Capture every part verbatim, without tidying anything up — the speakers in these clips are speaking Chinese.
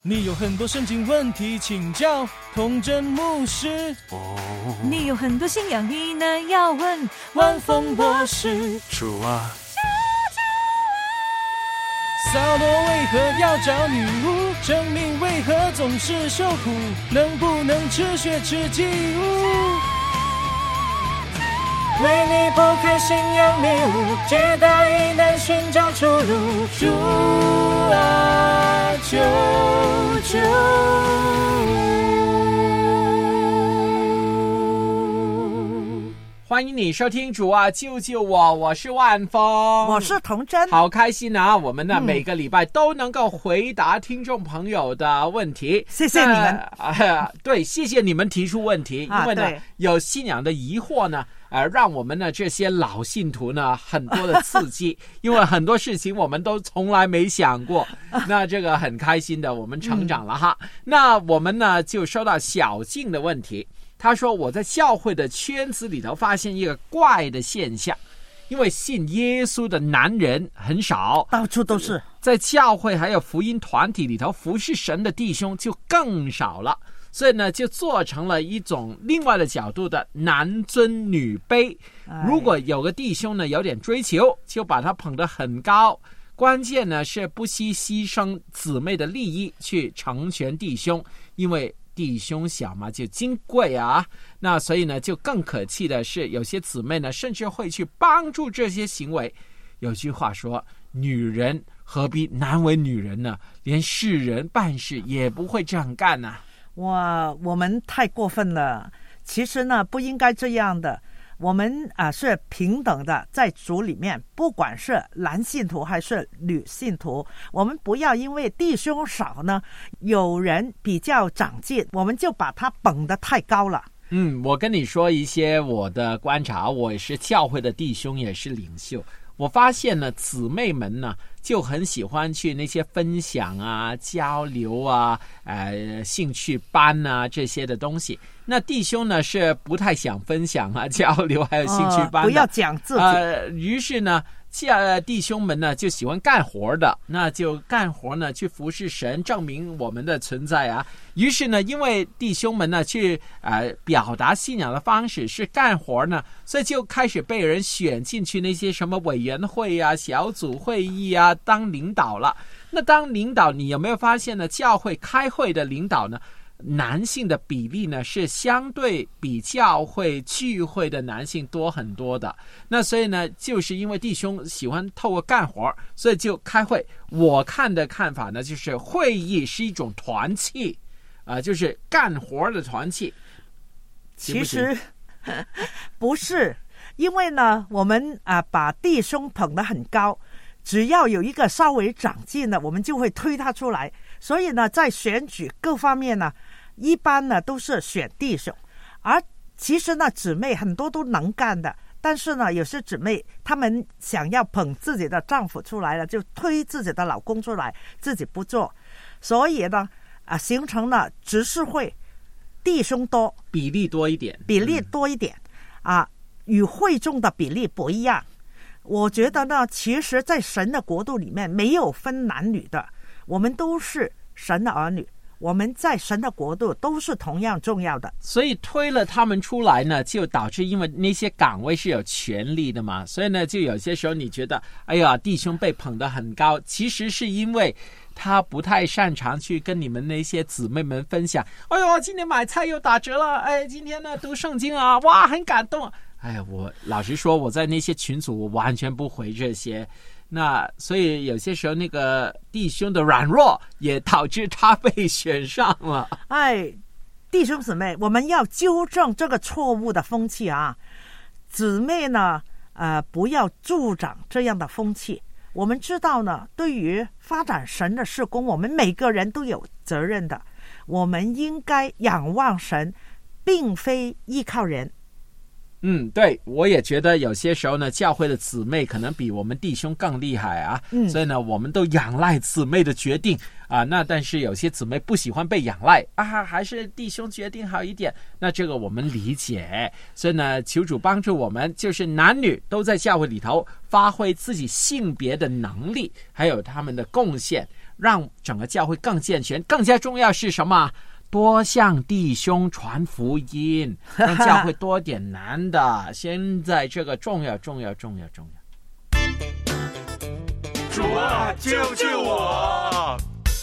你有很多圣经问题请教童真牧师， 哦， 你有很多信仰疑难要问万峰博士。 主啊， 扫罗为何要找女巫？生命为何总是受苦？能不能吃血吃祭物？为你剖开信仰迷雾，解答疑难寻找出路。主啊，救救欢迎你收听主啊救救我，我是万峰， 我是童真， 好开心啊！我们呢、嗯、每个礼拜都能够回答听众朋友的问题， 谢谢你们。 呃、对，谢谢你们提出问题， 啊、 因为呢有信仰的疑惑呢，呃，让我们呢这些老信徒呢很多的刺激，因为很多事情我们都从来没想过，那这个很开心的，我们成长了哈。嗯、那我们呢就收到小静的问题。他说我在教会的圈子里头发现一个怪的现象，因为信耶稣的男人很少， 到处都是， 在教会还有福音团体里头服侍神的弟兄就更少了，所以呢就做成了一种另外的角度的男尊女卑。如果有个弟兄呢有点追求，就把他捧得很高，关键呢是不惜牺牲姊妹的利益去成全弟兄，因为弟兄小嘛就金贵啊，那所以呢就更可气的是，有些姊妹呢甚至会去帮助这些行为。有句话说，女人何必难为女人呢？连世人办事也不会这样干啊。 哇，我们太过分了，其实呢不应该这样的。我们啊、呃、是平等的，在主里面，不管是男信徒还是女信徒，我们不要因为弟兄少呢，有人比较长进，我们就把他捧得太高了。 嗯，我跟你说一些我的观察，我也是教会的弟兄，也是领袖。我发现呢，姊妹们呢就很喜欢去那些分享啊、交流啊、呃兴趣班啊这些的东西。那弟兄呢是不太想分享啊、交流还有兴趣班的、呃、 不要讲自己。 呃，于是呢，弟兄们呢就喜欢干活的，那就干活呢去服侍神，证明我们的存在啊。于是呢，因为弟兄们呢去呃表达信仰的方式是干活呢，所以就开始被人选进去那些什么委员会啊、小组会议啊当领导了。那当领导，你有没有发现呢？教会开会的领导呢，男性的比例呢是相对比教会聚会的男性多很多的。那所以呢，就是因为弟兄喜欢透过干活，所以就开会。我看的看法呢，就是会议是一种团契啊、呃，就是干活的团契。 其实不是，因为呢，我们啊、呃、把弟兄捧得很高。只要有一个稍微长进的，我们就会推他出来。所以呢，在选举各方面呢，一般呢都是选弟兄。而其实呢，姊妹很多都能干的，但是呢，有些姊妹她们想要捧自己的丈夫出来了，就推自己的老公出来，自己不做。所以呢，啊，形成了执事会，弟兄多， 比例多一点， 比例多一点，嗯、啊，与会众的比例不一样。我觉得呢，其实在神的国度里面没有分男女的，我们都是神的儿女，我们在神的国度都是同样重要的。 所以推了他们出来呢，就导致因为那些岗位是有权力的嘛，所以呢就有些时候你觉得哎呀弟兄被捧得很高，其实是因为他不太擅长去跟你们那些姊妹们分享，哎呦今天买菜又打折了，哎今天呢读圣经啊，哇很感动。哎呀，我老实说，我在那些群组我完全不回这些，那所以有些时候那个弟兄的软弱也导致他被选上了。 哎，弟兄姊妹，我们要纠正这个错误的风气啊！姊妹呢，呃，不要助长这样的风气。我们知道呢，对于发展神的事工，我们每个人都有责任的。我们应该仰望神，并非依靠人。 嗯，对，我也觉得有些时候呢，教会的姊妹可能比我们弟兄更厉害啊，嗯，所以呢，我们都仰赖姊妹的决定啊。那但是有些姊妹不喜欢被仰赖啊，还是弟兄决定好一点。那这个我们理解，所以呢，求主帮助我们，就是男女都在教会里头发挥自己性别的能力，还有他们的贡献。 让整个教会更健全。更加重要是什么？多向弟兄传福音，让教会多点难的。现在这个重要重要重要重要。 主啊，救救我！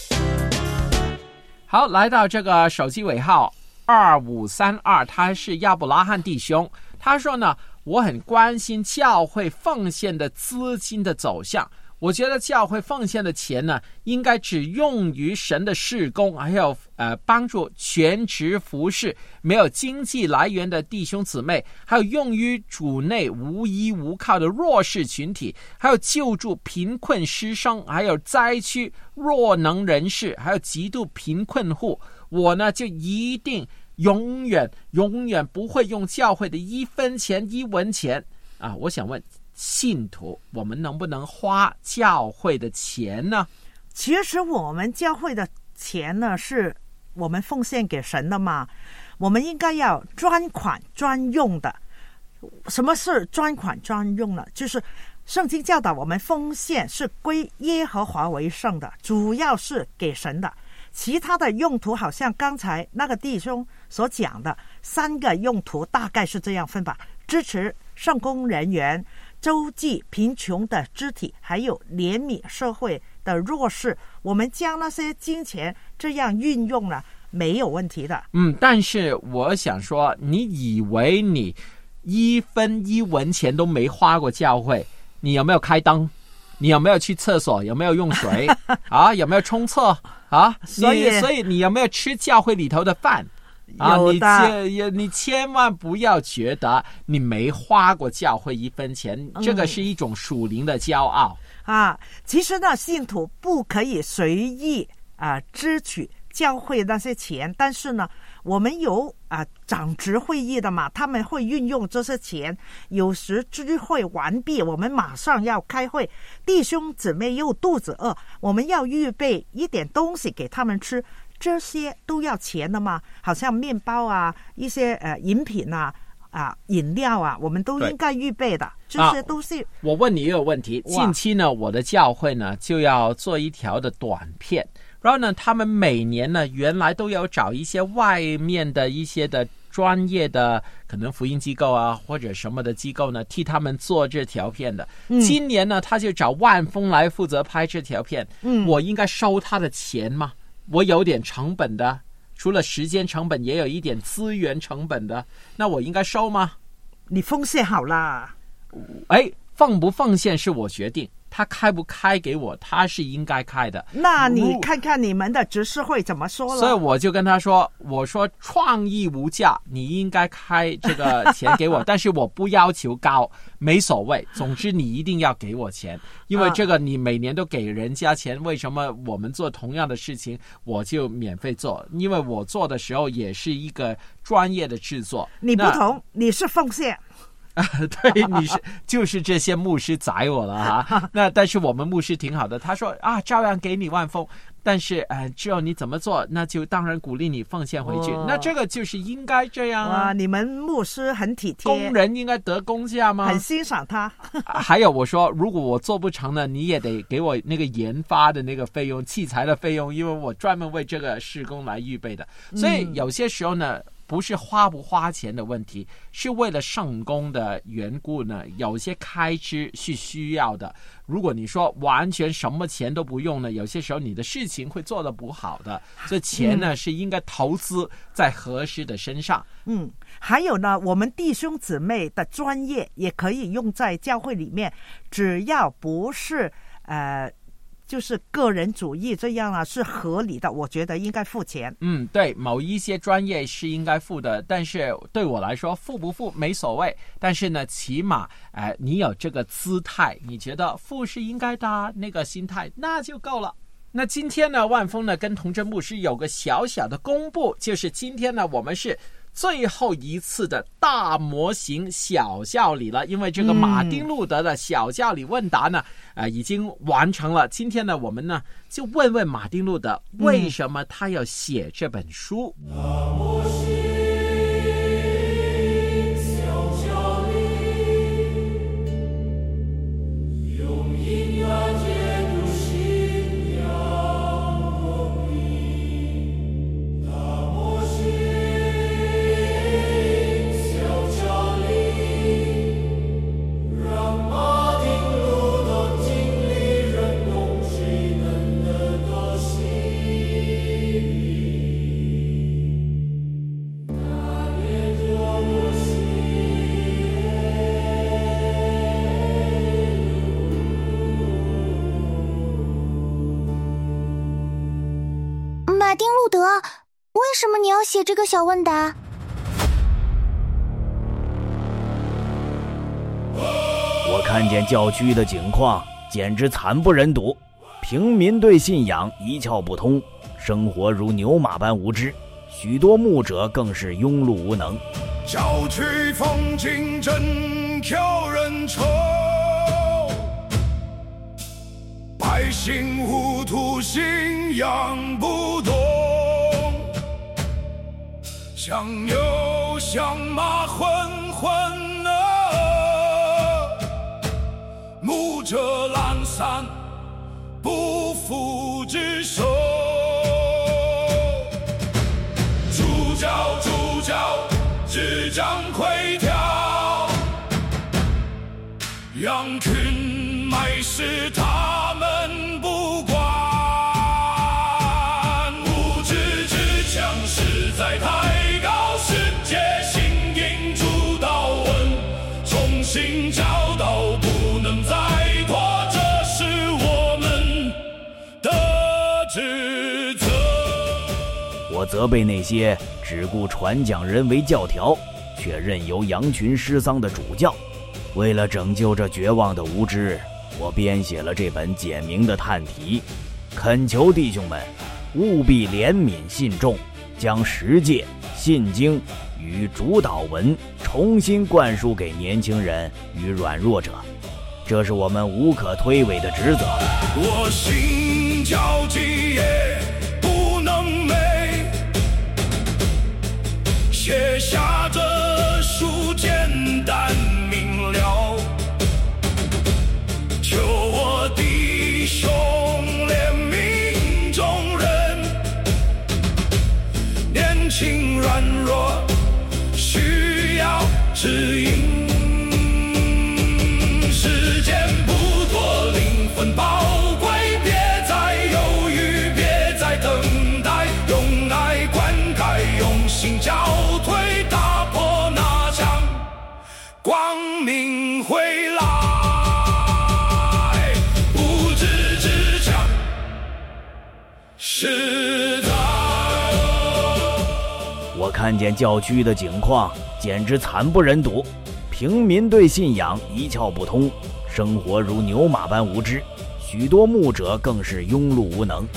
好，来到这个手机尾号二五三二，他是亚伯拉罕弟兄。他说呢，我很关心教会奉献的资金的走向。我觉得教会奉献的钱呢，应该只用于神的事工，还有呃帮助全职服侍没有经济来源的弟兄姊妹，还有用于主内无依无靠的弱势群体，还有救助贫困师生，还有灾区弱能人士，还有极度贫困户。我呢就一定永远永远不会用教会的一分钱一文钱啊！我想问信徒，我们能不能花教会的钱呢？ 其实我们教会的钱呢，是我们奉献给神的嘛，我们应该要专款专用的。什么是专款专用呢？就是圣经教导我们奉献是归耶和华为圣的，主要是给神的。其他的用途好像刚才那个弟兄所讲的三个用途大概是这样分吧：支持圣工人员，周济贫穷的肢体，还有怜悯社会的弱势。我们将那些金钱这样运用了，没有问题的。 嗯，但是我想说，你以为你一分一文钱都没花过教会？你有没有开灯？你有没有去厕所？有没有用水啊？有没有冲厕啊？ 所以所以你有没有吃教会里头的饭？啊， 有的。 你你千万不要觉得你没花过教会一分钱，嗯、这个是一种属灵的骄傲啊。其实呢，信徒不可以随意啊支取教会那些钱，但是呢，我们有啊长执会议的嘛，他们会运用这些钱。有时聚会完毕，我们马上要开会，弟兄姊妹又肚子饿，我们要预备一点东西给他们吃。这些都要钱的嘛，好像面包啊，一些呃饮品啊，啊饮料啊，我们都应该预备的，这些都是、啊。 我问你一个问题，近期呢，我的教会呢就要做一条的短片，然后呢，他们每年呢原来都有找一些外面的一些的专业的可能福音机构啊或者什么的机构呢替他们做这条片的。嗯、今年呢，他就找万丰来负责拍这条片。嗯，我应该收他的钱吗？我有点成本的，除了时间成本，也有一点资源成本的，那我应该收吗？ 你奉献好啦。 哎，奉不奉献是我决定，他开不开给我，他是应该开的。 那你看看你们的执事会怎么说了？ 所以我就跟他说，我说创意无价，你应该开这个钱给我，但是我不要求高，没所谓，总之你一定要给我钱，因为这个你每年都给人家钱，为什么我们做同样的事情我就免费做？因为我做的时候也是一个专业的制作。 你不同，你是奉献。 对，你是就是这些牧师宰我了哈。那但是我们牧师挺好的，他说啊，照样给你万丰，但是呃，只有你怎么做，那就当然鼓励你奉献回去。哦、那这个就是应该这样啊。 你们牧师很体贴， 工人应该得工价吗？ 很欣赏他。 还有我说，如果我做不成呢，你也得给我那个研发的那个费用、器材的费用，因为我专门为这个事工来预备的。所以有些时候呢。不是花不花钱的问题，是为了圣工的缘故呢，有些开支是需要的。如果你说完全什么钱都不用呢，有些时候你的事情会做得不好的。所以钱呢、嗯、是应该投资在合适的身上。 嗯，还有呢，我们弟兄姊妹的专业也可以用在教会里面，只要不是呃。就是个人主义这样啊，是合理的，我觉得应该付钱。 嗯，对，某一些专业是应该付的，但是对我来说付不付没所谓。但是呢，起码呃，你有这个姿态，你觉得付是应该的那个心态，那就够了。那今天呢，万丰呢跟童真牧师有个小小的公布，就是今天呢，我们是最后一次的大模型小教理了，因为这个马丁路德的小教理问答呢，嗯、呃，已经完成了。今天呢，我们呢就问问马丁路德，为什么他要写这本书？大模型小教理，用音乐解读信仰。 丁路德，为什么你要写这个小问答？ 我看见教区的景况简直惨不忍睹，平民对信仰一窍不通，生活如牛马般无知，许多牧者更是庸碌无能。 教区风景真挑人愁，百姓糊涂，信仰不懂，像牛像马混混啊，牧者懒散，不服之手。主教主教只掌窥条，羊群埋尸他们不管，无知之强实在太高，世界新引主导文，重新教导不能再拖，这是我们的职责。 我责备那些只顾传讲人为教条，却任由羊群失丧的主教。为了拯救这绝望的无知，我编写了这本简明的探题，恳求弟兄们务必怜悯信众，将十诫、信经与主导文重新灌输给年轻人与软弱者，这是我们无可推诿的职责。 我信教基业不能美，写下这书简单明了，求我弟兄怜悯众人，年轻软弱需要指引，时间不多，灵魂宝贵，别再犹豫，别再等待，用爱灌溉，用心教推，打破那墙，光明回来。无知之强实在。 我看见教区的景况简直惨不忍睹，平民对信仰一窍不通，生活如牛马般无知，许多牧者更是庸碌无能。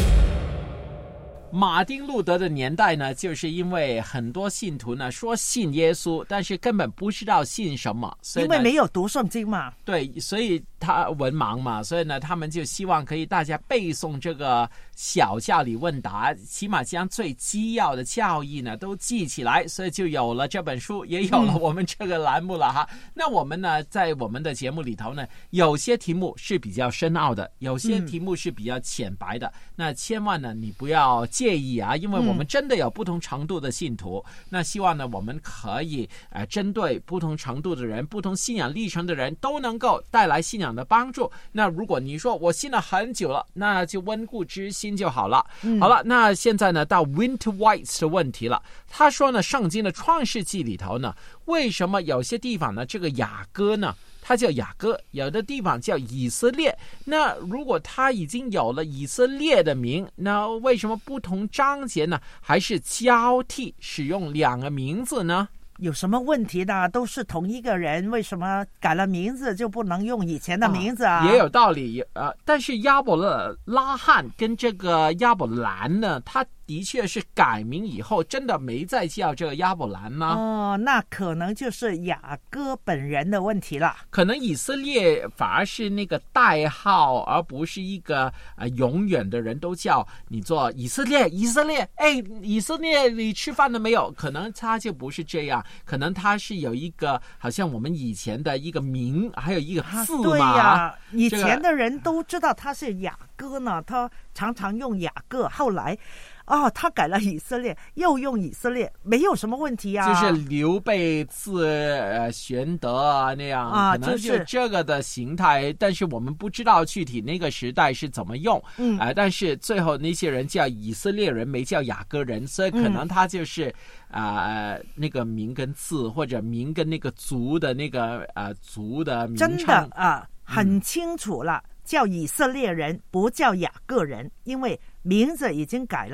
马丁路德的年代呢，就是因为很多信徒呢说信耶稣，但是根本不知道信什么，所以因为没有读圣经嘛。 对，所以他文盲嘛，所以呢，他们就希望可以大家背诵这个小教理问答，起码将最基要的教义呢都记起来，所以就有了这本书，也有了我们这个栏目了哈。嗯、那我们呢，在我们的节目里头呢，有些题目是比较深奥的，有些题目是比较浅白的，嗯、那千万呢，你不要介意啊，因为我们真的有不同程度的信徒，嗯、那希望呢，我们可以呃针对不同程度的人、不同信仰历程的人，都能够带来信仰的帮助。那如果你说我信了很久了，那就温故知新就好了。嗯、好了，那现在呢，到 Winter White 的问题了。他说呢，圣经的创世纪里头呢，为什么有些地方呢，这个雅各呢？他叫雅各，有的地方叫以色列。那如果他已经有了以色列的名，那为什么不同章节呢还是交替使用两个名字呢？ 有什么问题呢？都是同一个人，为什么改了名字就不能用以前的名字啊？ 啊也有道理，呃，但是亚伯拉罕跟这个亚伯兰呢，他的确是改名以后真的没再叫这个亚伯兰吗？ 哦，那可能就是雅各本人的问题了。 可能以色列反而是那个代号，而不是一个呃永远的人都叫你做以色列，以色列，哎，以色列你吃饭了没有？可能他就不是这样，可能他是有一个好像我们以前的一个名，还有一个字嘛。 对呀、啊，以前的人都知道他是雅各呢，他常常用雅各，后来。哦，他改了以色列，又用以色列，没有什么问题啊。 就是刘备字呃玄德啊那样啊，可能就这个的形态，就是、但是我们不知道具体那个时代是怎么用。嗯，啊、呃，但是最后那些人叫以色列人，没叫雅各人，所以可能他就是啊、嗯呃、那个名跟字，或者名跟那个族的那个呃族的名称。 真的啊，很清楚了。嗯叫以色列人，不叫雅各人，因为名字已经改了。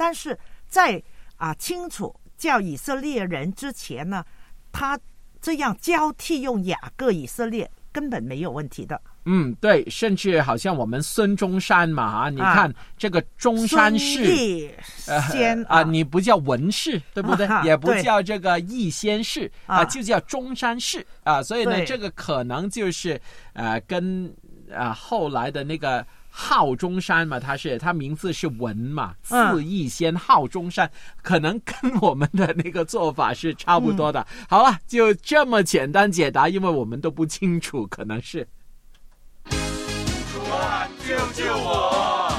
但是在啊清楚叫以色列人之前呢，他这样交替用雅各以色列根本没有问题的。 嗯，对，甚至好像我们孙中山嘛啊，你看、啊、这个中山市先、 呃、啊，你不叫文氏，对不对？啊、也不叫这个义先市啊、呃，就叫中山市啊，所以呢，这个可能就是呃跟呃后来的那个号中山嘛，他是他名字是文嘛，字义先号中山、嗯，可能跟我们的那个做法是差不多的。嗯、好了，就这么简单解答，因为我们都不清楚，可能是。 救救我！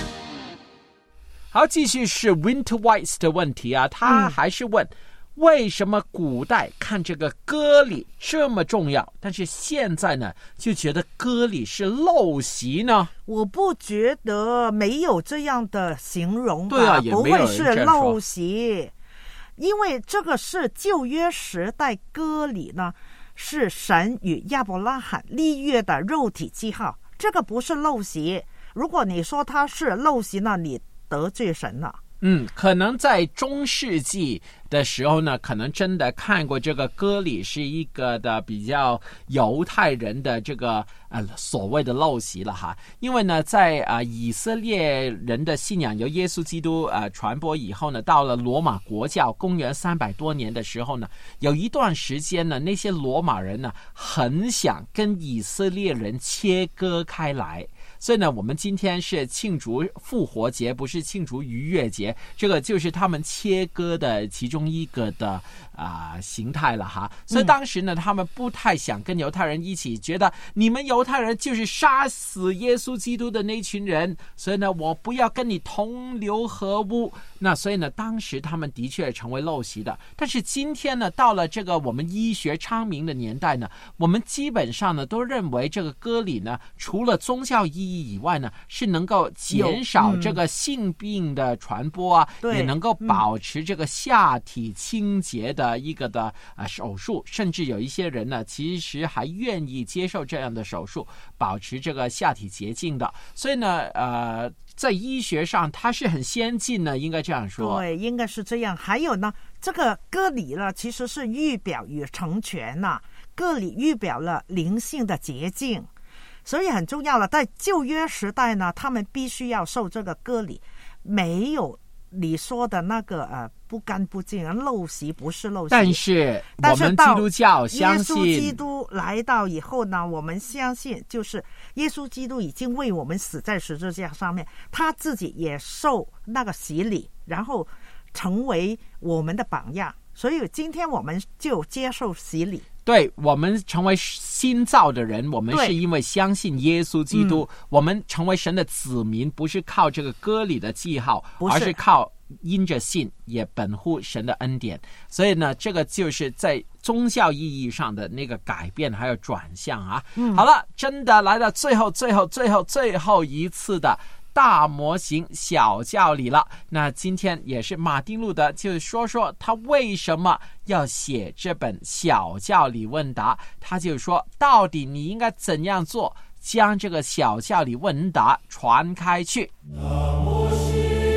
好，继续是 Winter White 的问题啊，他还是问、嗯、为什么古代看这个割礼这么重要，但是现在呢就觉得割礼是陋习呢？ 我不觉得，没有这样的形容吧， 对啊，也没有人这样说， 不会是陋习，因为这个是旧约时代割礼呢，是神与亚伯拉罕立约的肉体记号。这个不是陋习，如果你说它是陋习呢，你得罪神了。 嗯，可能在中世纪的时候呢，可能真的看过这个割礼是一个的比较犹太人的这个呃所谓的陋习了哈。因为呢，在啊、呃、以色列人的信仰由耶稣基督呃传播以后呢，到了罗马国教公元三百多年的时候呢，有一段时间呢，那些罗马人呢很想跟以色列人切割开来。所以呢，我们今天是庆祝复活节，不是庆祝逾越节，这个就是他们切割的其中一个的啊、呃、形态了哈。所以当时呢，他们不太想跟犹太人一起，觉得你们犹太人就是杀死耶稣基督的那群人，所以呢，我不要跟你同流合污。那所以呢，当时他们的确成为陋习的。但是今天呢，到了这个我们医学昌明的年代呢，我们基本上呢都认为这个割礼呢，除了宗教意义以外呢，是能够减少这个性病的传播啊， 嗯、 也能够保持这个下体清洁的一个的啊、呃、手术，甚至有一些人呢，其实还愿意接受这样的手术，保持这个下体洁净的。所以呢，呃。在医学上它是很先进的，应该这样说。 对，应该是这样。还有呢，这个割礼呢，其实是预表与成全呐、啊，割礼预表了灵性的洁净，所以很重要了。在旧约时代呢，他们必须要受这个割礼，没有你说的那个呃不干不净啊，陋习不是陋习。 但是我们基督教相信， 耶稣基督来到以后呢，我们相信就是耶稣基督已经为我们死在十字架上面，他自己也受那个洗礼，然后成为我们的榜样。所以今天我们就接受洗礼。 对，我们成为新造的人，我们是因为相信耶稣基督、嗯、我们成为神的子民，不是靠这个割礼的记号，而是靠因着信也本乎神的恩典。所以呢，这个就是在宗教意义上的那个改变还有转向啊、嗯、好了，真的来到最后最后最后最后一次的大模型小教理了。那今天也是马丁路德就说说他为什么要写这本小教理问答。他就说到底你应该怎样做，将这个小教理问答传开去。 大模型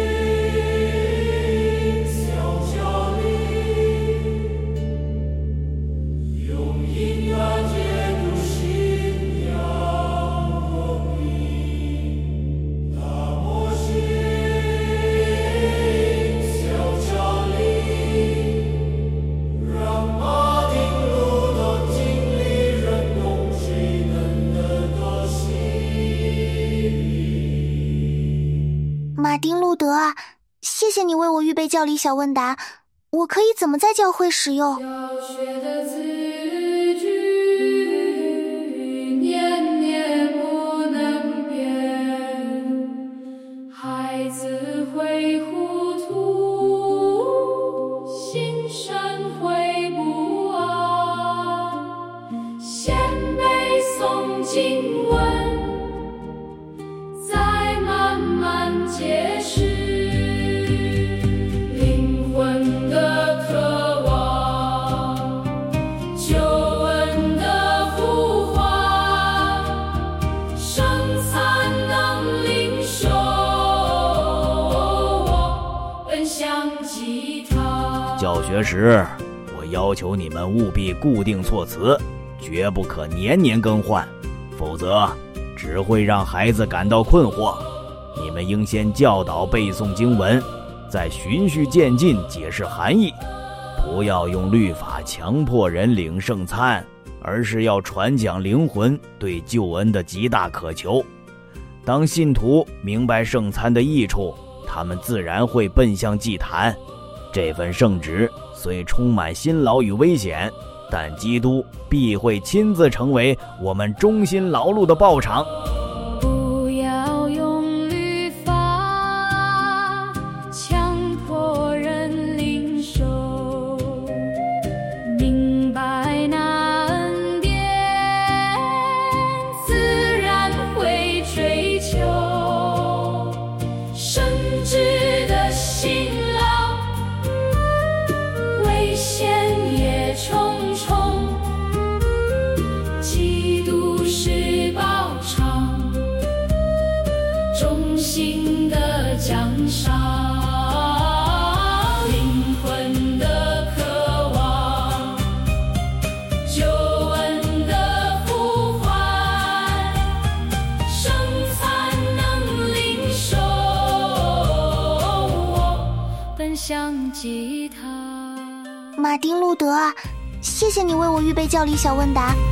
小教理，用音乐解读信仰和平。大模型小教理，让马丁路德经历人工智能的多心。 马丁路德啊，谢谢你为我预备教理小问答，我可以怎么在教会使用？ 教学的字句念念不能变，孩子会糊涂，心神会不安，先背诵经文，再慢慢解释，灵魂的渴望响吉他。 教学时，我要求你们务必固定措辞，绝不可年年更换，否则只会让孩子感到困惑。你们应先教导背诵经文，再循序渐进解释含义，不要用律法强迫人领圣餐，而是要传讲灵魂对救恩的极大渴求。当信徒明白圣餐的益处，他们自然会奔向祭坛。这份圣职虽充满辛劳与危险，但基督必会亲自成为我们忠心劳碌的报偿。 不要用律法强迫人领受，明白那恩典自然会追求。圣职的辛劳，危险也重重，基督是报偿，忠心的奖赏，灵魂的渴望，救恩的呼唤，圣餐能领受，我奔向吉他。 马丁路德啊，谢谢你为我预备教理小问答。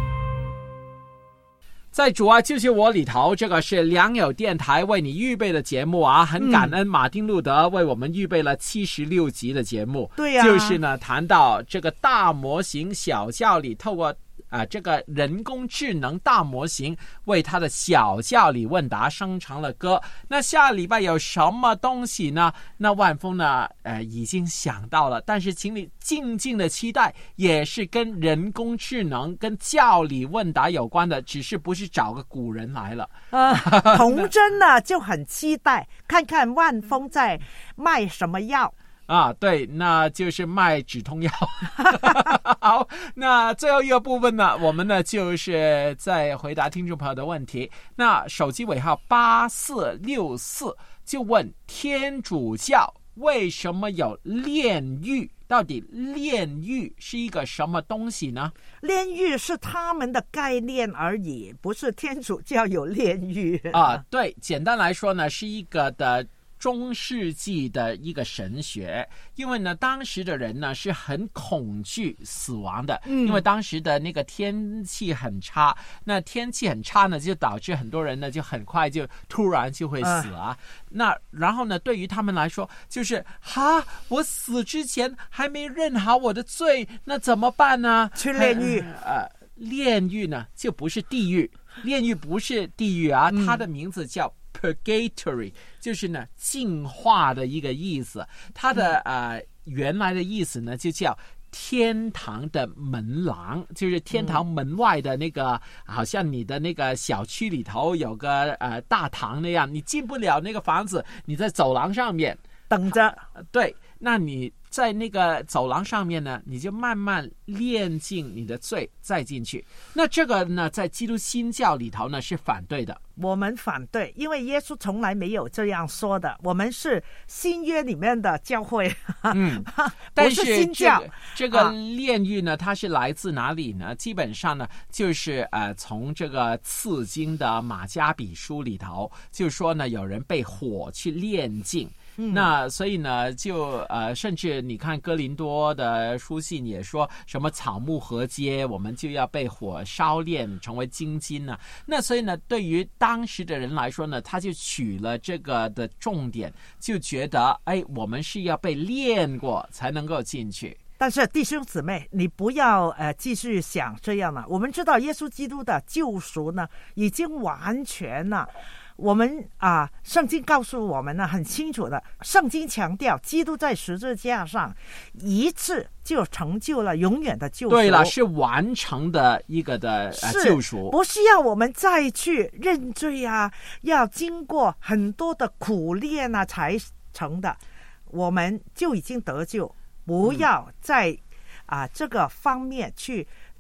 在主啊救救我里头，这个是良友电台为你预备的节目啊，很感恩马丁路德为我们预备了七十六集的节目。 对呀、啊， 就是呢谈到这个大模型小教理，透过啊、呃，这个人工智能大模型为他的小教理问答生成了歌。那下礼拜有什么东西呢？那万峰呢，呃，已经想到了，但是请你静静的期待，也是跟人工智能、跟教理问答有关的，只是不是找个古人来了。 呃，童真呢就很期待看看万峰在卖什么药。 啊，对，那就是卖止痛药。好，那最后一个部分呢，我们呢就是在回答听众朋友的问题。那手机尾号八四六四就问天主教为什么有炼狱？到底炼狱是一个什么东西呢？ 炼狱是他们的概念而已，不是天主教有炼狱啊。对，简单来说呢，是一个的中世纪的一个神学。因为呢当时的人呢是很恐惧死亡的、嗯、因为当时的那个天气很差，那天气很差呢就导致很多人呢就很快就突然就会死啊、嗯、那然后呢对于他们来说就是哈，我死之前还没认好我的罪，那怎么办呢？ 去炼狱。 呃炼狱呢就不是地狱，炼狱不是地狱啊、嗯、它的名字叫Purgatory， 就是呢净化的一个意思。它的、嗯、呃原来的意思呢就叫天堂的门廊，就是天堂门外的那个、嗯、好像你的那个小区里头有个呃大堂那样，你进不了那个房子，你在走廊上面等着。 对，那你在那个走廊上面呢，你就慢慢炼尽你的罪再进去。那这个呢在基督新教里头呢是反对的， 我们反对，因为耶稣从来没有这样说的。我们是新约里面的教会， 嗯， 不是新教。 这个、这个炼狱呢、啊、它是来自哪里呢？基本上呢就是呃从这个次经的马加比书里头就说呢有人被火去炼尽。嗯、那所以呢就呃甚至你看哥林多的书信也说什么草木合接，我们就要被火烧炼成为精金呢、啊。那所以呢对于当时的人来说呢，他就取了这个的重点，就觉得哎我们是要被炼过才能够进去。 但是弟兄姊妹，你不要呃继续想这样了。我们知道耶稣基督的救赎呢已经完全了。我们啊，圣经告诉我们呢很清楚的，圣经强调基督在十字架上一次就成就了永远的救赎。 对了，是完成的一个的、呃、救赎， 不需要我们再去认罪啊，要经过很多的苦练啊才成的。我们就已经得救，不要在、嗯、啊这个方面去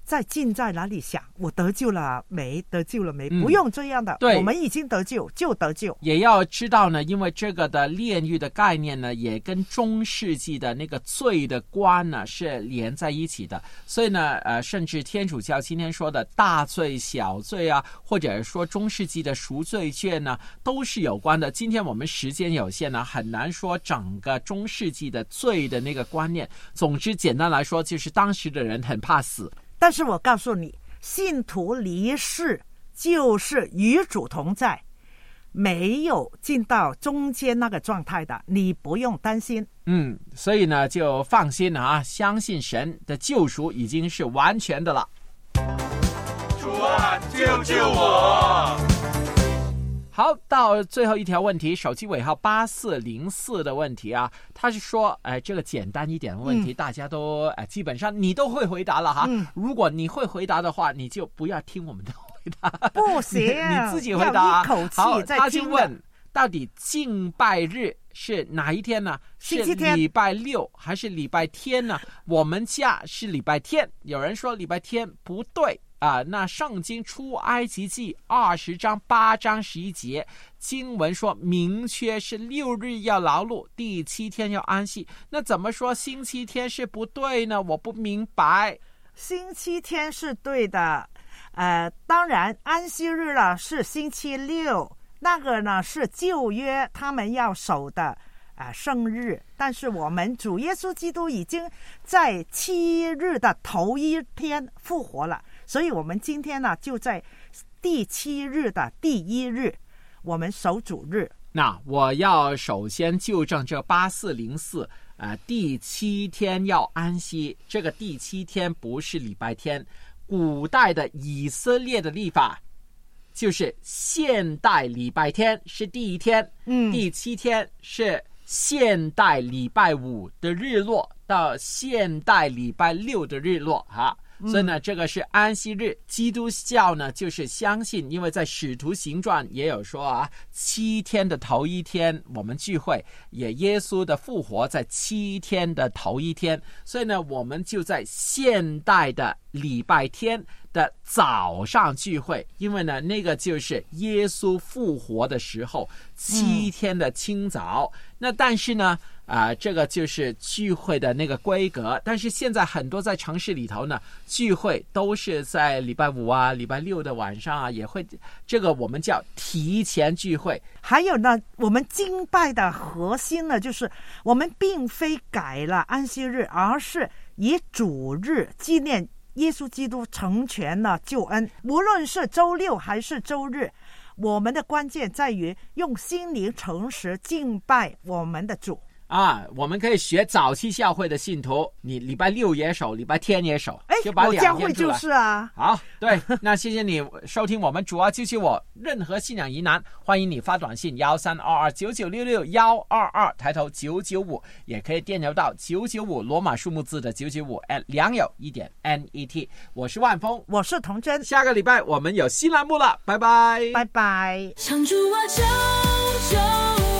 在近在哪里想我得救了没，得救了没、 嗯、 不用这样的， 对， 我们已经得救就得救。 也要知道呢，因为这个的炼狱的概念呢，也跟中世纪的那个罪的观呢是连在一起的，所以呢呃，甚至天主教今天说的大罪小罪啊，或者说中世纪的赎罪券呢，都是有关的。今天我们时间有限呢，很难说整个中世纪的罪的那个观念。总之简单来说，就是当时的人很怕死。 但是我告诉你，信徒离世就是与主同在，没有进到中间那个状态的，你不用担心。 嗯，所以呢就放心啊，相信神的救赎已经是完全的了。 主啊，救救我！ 好，到最后一条问题，手机尾号八四零四的问题啊，他是说，哎，这个简单一点的问题，嗯、大家都哎，基本上你都会回答了哈、嗯。如果你会回答的话，你就不要听我们的回答，不行， 你, 你自己回答。 一口气好， 在听。 他就问，到底敬拜日是哪一天呢？ 星期天、 是礼拜六还是礼拜天呢？我们家是礼拜天，有人说礼拜天不对。啊，那圣经出埃及记二十章八章十一节经文说明确是六日要劳碌，第七天要安息。那怎么说星期天是不对呢？我不明白。 星期天是对的，呃，当然安息日了是星期六，那个呢是旧约他们要守的啊圣日，但是我们主耶稣基督已经在七日的头一天复活了。所以我们今天呢，就在第七日的第一日，我们守主日。 那我要首先纠正这八四零四，呃，第七天要安息，这个第七天不是礼拜天。古代的以色列的历法，就是现代礼拜天是第一天，嗯，第七天是现代礼拜五的日落到现代礼拜六的日落哈。所以呢，这个是安息日。基督教呢，就是相信，因为在使徒行传也有说啊，七天的头一天我们聚会，也耶稣的复活在七天的头一天，所以呢，我们就在现代的礼拜天的早上聚会，因为呢，那个就是耶稣复活的时候，七天的清早。嗯、那但是呢，啊、呃，这个就是聚会的那个规格。但是现在很多在城市里头呢，聚会都是在礼拜五啊、礼拜六的晚上啊，也会这个我们叫提前聚会。 还有呢，我们敬拜的核心呢，就是我们并非改了安息日，而是以主日纪念耶稣基督成全了救恩。无论是周六还是周日，我们的关键在于用心灵诚实敬拜我们的主。 啊，我们可以学早期教会的信徒，你礼拜六也守，礼拜天也守， 哎， 就把两天我教会就是啊。 好，对，那谢谢你收听我们主啊救救我，任何信仰疑难，欢迎你发短信幺三二二九九六六幺二二，抬头九九五，也可以电邮到九九五罗马数目字的九九五 at 良友一点 net。我是万峰， 我是童真， 下个礼拜我们有新栏目了，拜拜， 拜拜。 上主啊，救救我。